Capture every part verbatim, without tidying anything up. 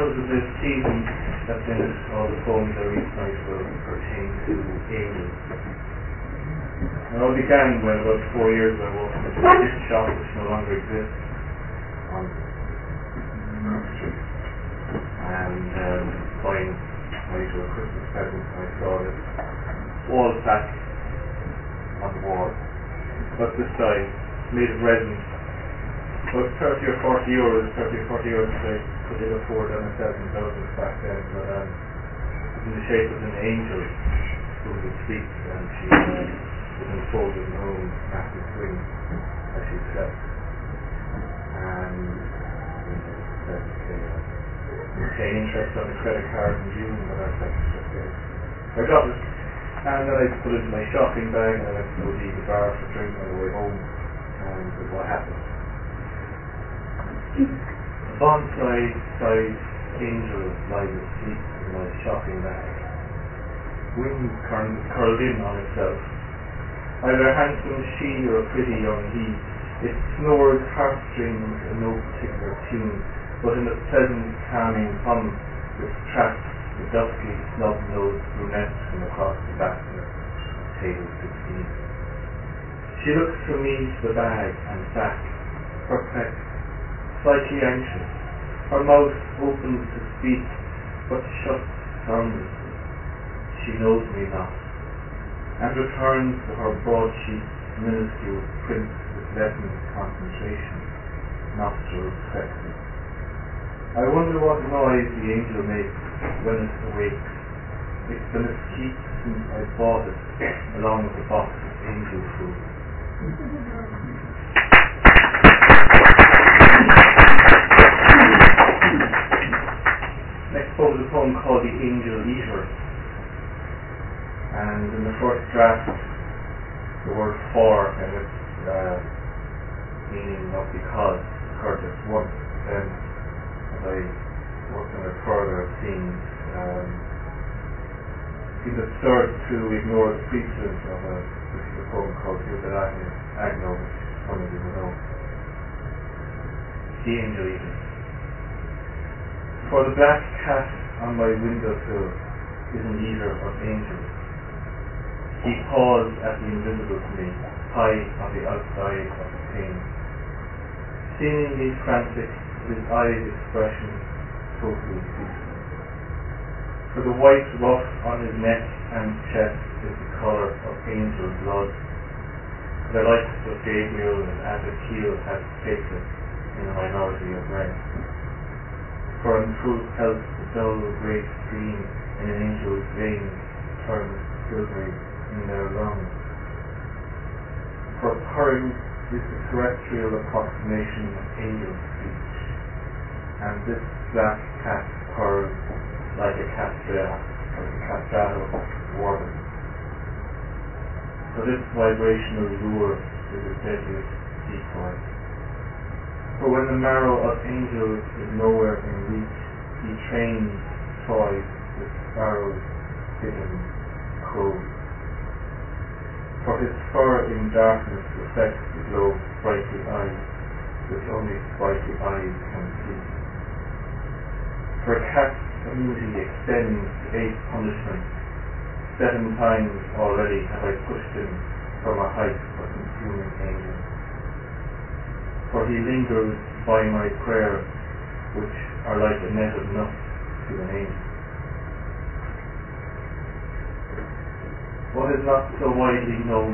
because of this season that's in it, all the poems I read tonight will pertain to angels. It all began when about four years ago I walked into a gift shop which no longer exists on North Street, and um, buying my usual Christmas present. I saw this wall plaque on the wall, but this time made of resin. About thirty or forty euros, thirty or forty euros I could they afford on a thousand thousand back then, but um, it was in the shape of an angel who would speak, and she um, was enfolded in her own massive wings as she slept. And said, okay, uh, paying interest on the credit card in June, but I said, okay. I got it, and then I put it in my shopping bag, and I went to go to the bar for a drink on the way home, and this is what happened. A bonsai-sized angel lies asleep in my shopping bag. Wings curled, curled in on itself. Either a handsome she or a pretty young he. It snores heartstrings in no particular tune, but in a pleasant, calming hum which tracks the dusky, snub-nosed brunette from across the basket of table sixteen. She looks from me to the bag and back, perplexed, slightly anxious. Her mouth opens to speak, but shuts soundlessly. She knows me not, and returns to her broadsheet, minuscule print with lessened concentration, nostrils flexing. I wonder what noise the angel makes when it awakes. It's been asleep since I bought it, along with a box of angel food. Next poem is a poem called The Angel Eater. And in the first draft, the word for and its uh, meaning not because occurred just once. Then, as I worked on it further, it seems um, it's absurd to ignore the precedent of a particular poem called Euthyphro Agno, which some of you will know. The Angel Eater. For the black cat on my windowsill is an eater of angels. He paws at the invisible to me, high on the outside of the pane. Seemingly frantic, his eyes' expression totally ceaseless. For the white ruff on his neck and chest is the colour of angel blood. The likes of Gabriel and Abigail had taken in a minority of men. For in truth helps the dull grey stream in an angel's veins turns silvery in their lungs. For purring is the terrestrial approximation of angel speech, and this black cat purrs like a castrato, like a castrato warden. For this vibrational lure is the deadliest decoy. For when the marrow of angels is nowhere in reach, he trains, toys with sparrows, pigeons, crows. For his fur in darkness reflects the globe's sprightly eyes, which only sprightly eyes can see. For a cat's immunity extends to eight punishments. Seven times already have I pushed him from a height of consuming anger. For he lingers by my prayers, which are like a net of nuts to an angel. What is not so widely known?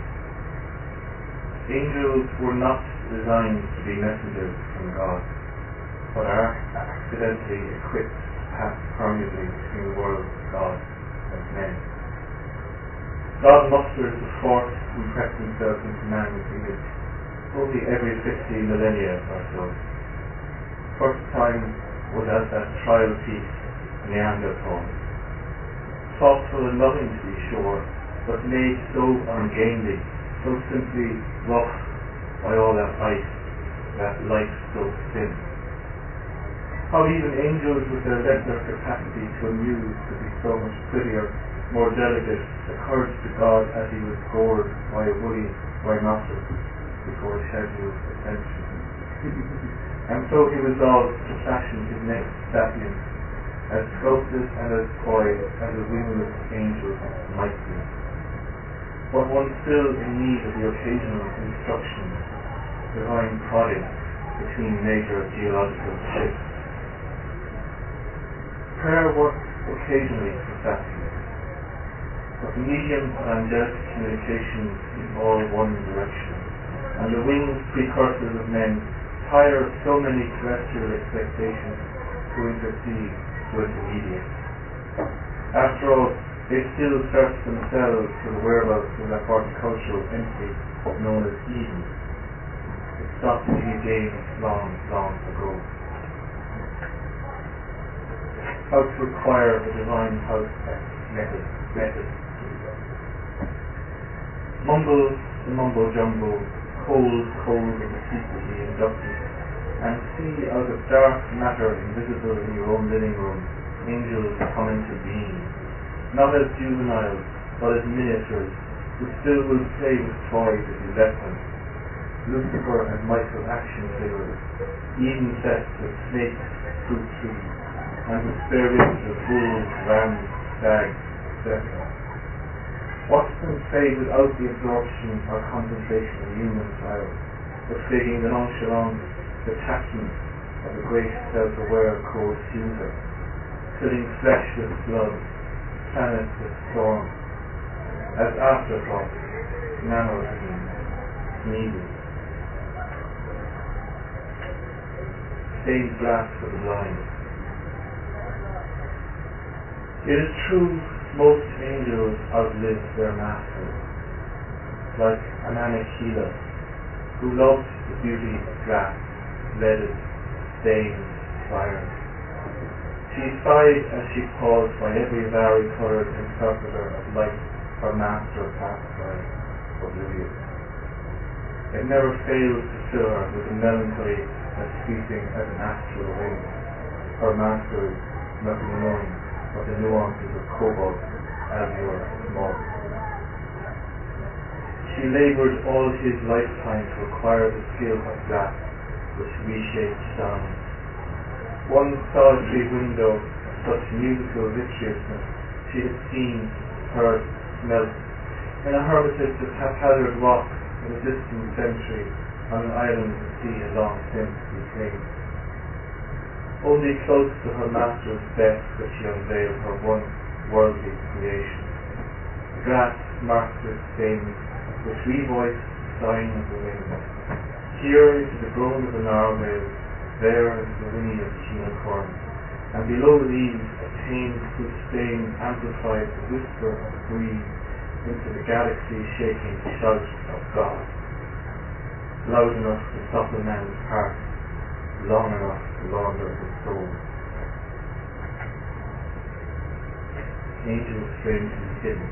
Angels were not designed to be messengers from God, but are accidentally equipped to pass permeably between the world of God and men. God musters the force to impress himself into man's image only every fifty millennia or so. First time was at that trial piece in Neanderthal. Thoughtful and loving to be sure, but made so ungainly, so simply rough by all that ice, that life so thin. How even angels with their lesser capacity to amuse could be so much prettier, more delicate, occurred to God as he was gored by a woolly rhinoceros before scheduled ascension. And so he resolved to fashion his next sapien, as sculpted and as poised as a wingless angel might be, but one still in need of the occasional instruction, divine prodding between major geological shifts. Prayer works occasionally for sapien, but the medium of angelic communication is all one direction, and the winged precursors of men tire so many terrestrial expectations to intercede to intermediate. After all, they still search themselves for the whereabouts of that horticultural entity known as Eden. It stopped being a game long, long ago. How to acquire the divine house method, method. Mumble the mumbo jumbo, cold, cold and secretly inducted, and see out of dark matter invisible in your own living room, angels come into being, not as juveniles, but as miniatures, who still will play with toys if you let them. Lucifer and Michael action figures, Eden sets with snakes, fruit trees, and with spare ribs of bulls, rams, stags, et cetera. What can say without the absorption or contemplation of human trials, but taking the nonchalant detachment of the great self-aware cold fuser, filling flesh with blood, planets with storm, as afterthought, nanodreams, sneezes. Stained glass for the blind. It is true, most angels outlive their masters, like Ananichila, who loved the beauty of glass, leaded, stained, iron. She sighed as she paused by every vari-coloured interpreter of light her master passed by, oblivious. It never failed to fill her with a melancholy as sweeping as an astral wing, her masters nothing knowing but the nuances of cobalt, azure, and moss. She laboured all his lifetime to acquire the skill of glass, which reshaped sound. One solitary window of such musical vitreousness she had seen, heard, smelt, in a hermitage of haphazard rock in a distant century on an island the sea had long since reclaimed. Only close to her master's desk could she unveil her one worldly creation. The glass marked with stains, which revoiced the sighing of the wind. Here into the groan of the narwhal, there into the whinny of the unicorn, and below these a tame whose stain amplified the whisper of the breeze into the galaxy-shaking shout of God, loud enough to soften man's heart, long enough to launder his soul. Angels strangely hidden.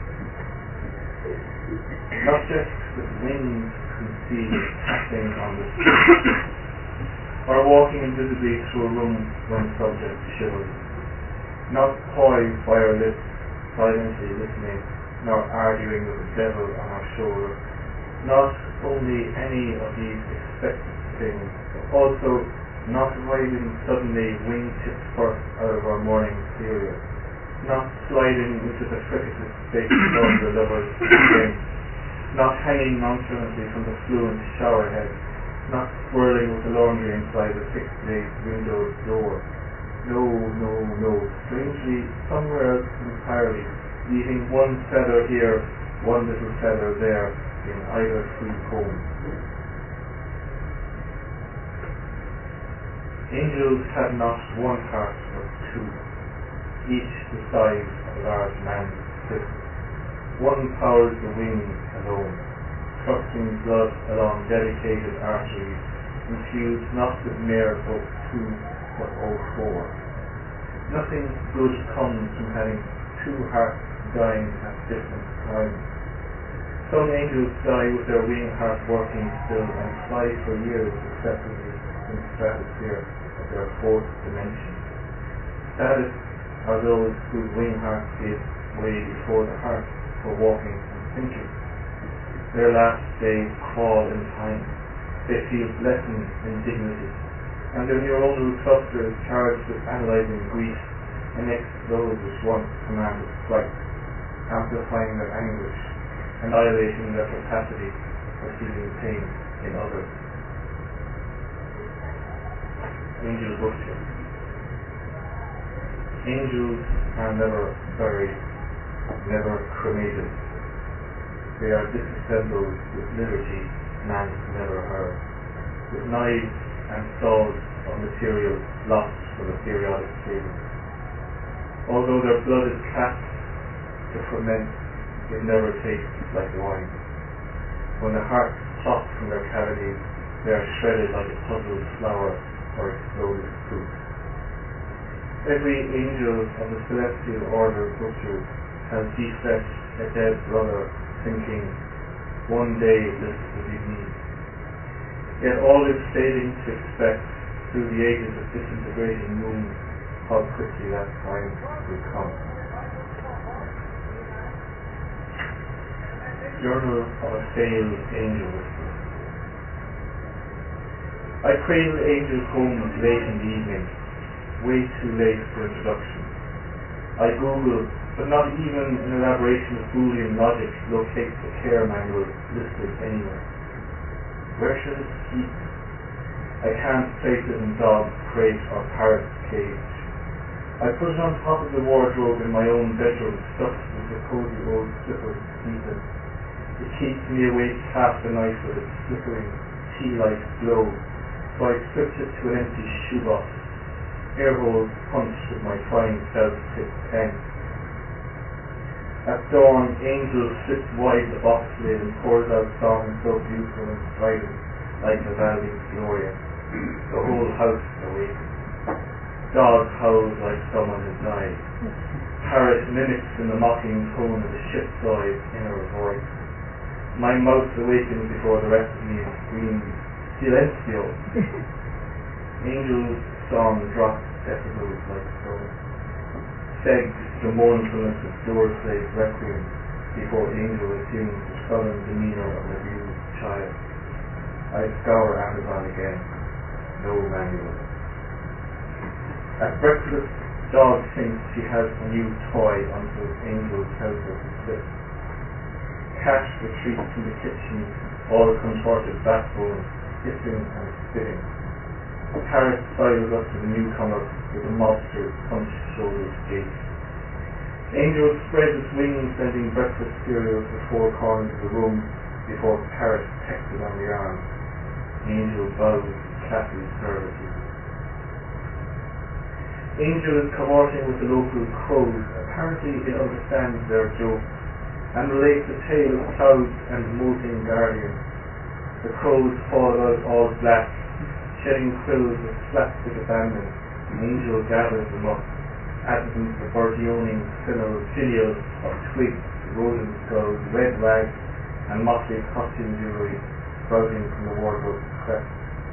Not just with wings concealed tapping on the street, or walking invisibly through a room when subject to chivalry. Not poised by our lips, silently listening, nor arguing with the devil on our shoulder. Not only any of these expected things, also not rising suddenly wing-tips first out of our morning cereal, not sliding into the fricatious space of the lover's skin, not hanging nonchalantly from the fluent shower head, not swirling with the laundry inside the fixed-glazed window door. No, no, no, strangely somewhere else entirely, leaving one feather here, one little feather there, in either free home. Angels had not one heart but two, each the size of a large man's fist. One powers the wings alone, thrusting blood along dedicated arteries, infused not with mere O two but O four. Nothing good comes from having two hearts dying at different times. Some angels die with their wing heart working still and fly for years successively in the stratosphere of their fourth dimension. Saddest are those whose wing hearts give way before the heart for walking and thinking. Their last days crawl in time. They feel lessened in dignity. and their neuronal cluster is charged with analyzing grief and next to those which once commanded flight, amplifying their anguish, annihilating their capacity for feeling pain in others. Angel worship. Angels are never buried, never cremated. They are disassembled with liberty man never heard, with knives and saws of material lost for the periodic table. Although their blood is cast to ferment, it never tastes like wine. When the hearts pop from their cavities, they are shredded like a puzzled flower or exploded fruit. Every angel of the celestial order of butchers has defleshed a dead brother, thinking, one day this will be me. Yet all is failing to expect, through the ages of disintegrating moons, how quickly that time will come. Journal of a Failed Angel Whisperer. I cradle angels home late in the evening, way too late for introduction. I Google, but not even an elaboration of Boolean logic locates the care manual listed anywhere. Where should it keep? I can't place it in dog's crate or parrot's cage. I put it on top of the wardrobe in my own bedroom, stuffed with the cozy old slippers beneath it. It keeps me awake half the night with its flickering tea-light glow, so I stripped it to an empty shoebox, air holes punched with my fine felt-tipped pen. At dawn, Angel flips wide the box lid and pours out songs so beautiful and strident, like Vivaldi's Gloria. The whole house awakens. Dog howls like someone has died. Parrot mimics in the mocking tone of a shipside inner voice. My mouse awakens before the rest of me and screams, Silencio! Angel's song drops decibels like stone. Segs the mournfulness of door slave requiem before Angel assumes the sullen demeanor of an abused child. I scour Amazon again. No manual. At breakfast, dog thinks she has a new toy until Angel tells her to sit. Cat retreats from the kitchen, all contorted backbone, hissing and spitting. Parrot sidles up to the newcomer with a monster's punch-shouldered gait. Angel spreads its wings, sending breakfast cereal to the four corners of the room before Parrot pecks it on the arm. Angel bows classy services. Angel is cavorting with the local crows. Apparently it understands their joke and relates a tale of clouds and molting guardians. The crows fall about all black, shedding quills with slapstick abandon. The Angel gathers them up, adds them to the bourgeoning filial of twigs, rodent skulls, red rags, and motley costume jewelry sprouting from the wardrobe's crest.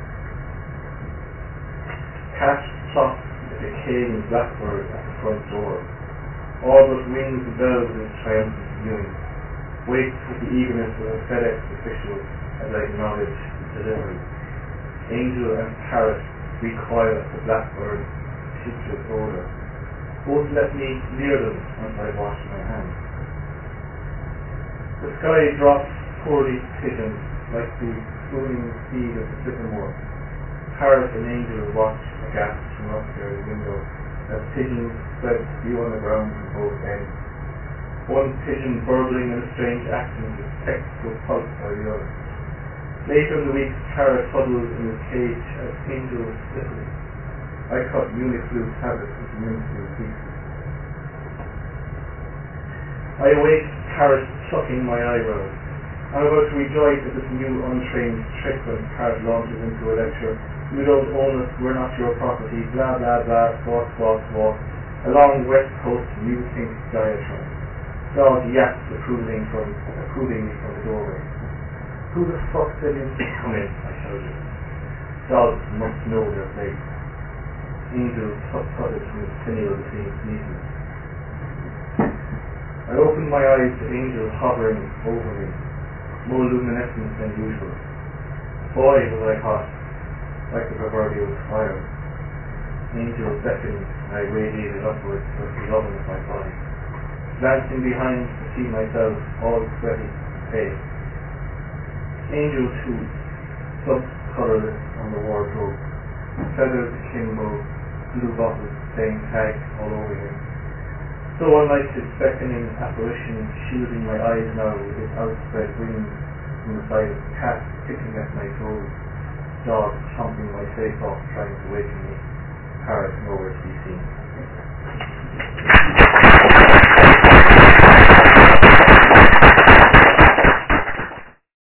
Cat plops a decaying blackbird at the front door. All but rings the bells of his triumphant viewing. Waits with the eagerness of a FedEx official as I acknowledge delivery. Angel and Parrot recoil at the blackbird's putrid odor. Both let me near them once I wash my hands. The sky drops poorly pigeons like the swooning speed of the sycamore. Parrot and Angel watch aghast from upstairs window as pigeons spread spew on the ground from both ends. One pigeon burbling in a strange accent is pecked to a pulp by the other. Later in the week, Parrot huddles in his cage as Angel slippers. I cut Uniflu tablets into minuscule pieces. I awake Parrot plucking my eyebrows. I'm about to rejoice at this new untrained trick when Parrot launches into a lecture. You don't own us, we're not your property, blah blah blah, squawk squawk squawk. A long West Coast New Think diatribe. Dog yaps approving from approvingly from the doorway. Who the fuck said you to come in? I shouted. Dogs must know their place. Angel tut-tutted from his finial between sneezes. I opened my eyes to Angel hovering over me, more luminescent than usual. Boy, was I hot. like the proverbial fire. Angels beckoned, and I radiated upwards with the loving of my body. Glancing behind to see myself all sweaty and pale. Angels who stuck colourless on the wardrobe, feathers akimbo, blue bottles saying tag all over him. So unlike his beckoning apparition, shielding my eyes now with his outspread wings from the side of the cat picking at my toes, dogs chomping my face off trying to waken me, parrots nowhere to be seen.